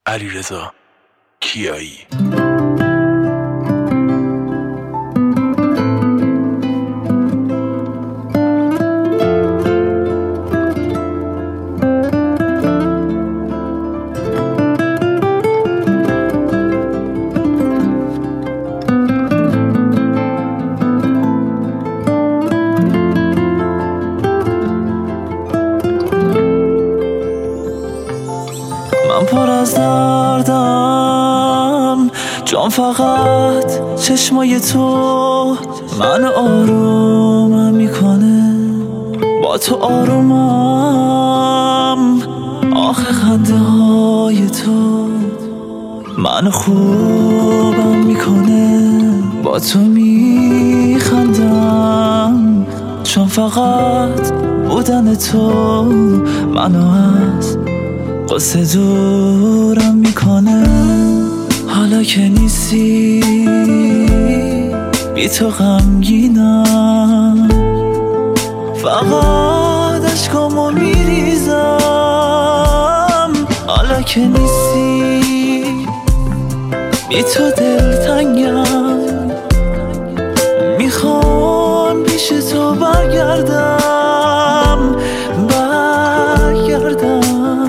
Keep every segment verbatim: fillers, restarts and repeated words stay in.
علیرضا کیایی. من پر از دردم، جام فقط چشمای تو من آرومم میکنه. با تو آرومم، آخه خنده های تو من خوبم میکنه. با تو میخندم چون فقط بودن تو منو از قصه دورم میکنه. حالا که نیستی بی تو غمگینم، فقط اشکامو میریزم. حالا که نیستی بی تو دلتنگم، میخوام پیش تو برگردم برگردم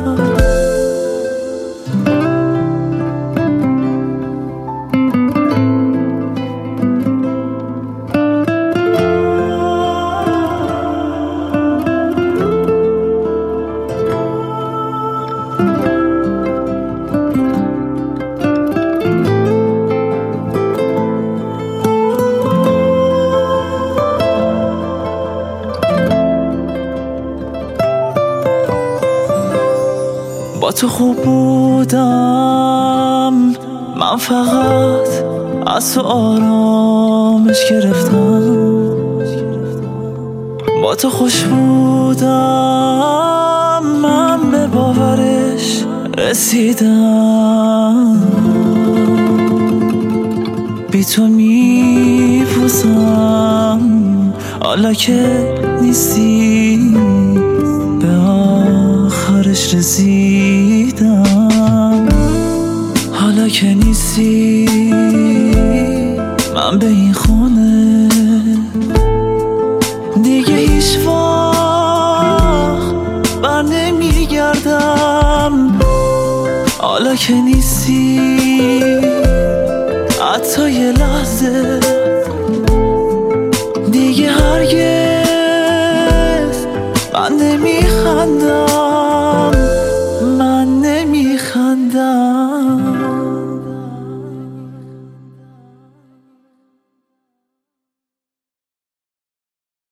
با تو خوب بودم، من فقط از تو آرامش گرفتم. با تو خوش بودم، من به باورش رسیدم. بی تو میپوسم، حالا که نیستی به آخرش رسیدم. حالا که نیستی من به این خونه دیگه هیچ وقت بر نمیگردم. حالا که نیستی حتی یه لحظه دیگه هرگز من نمیخندم من نمیخندم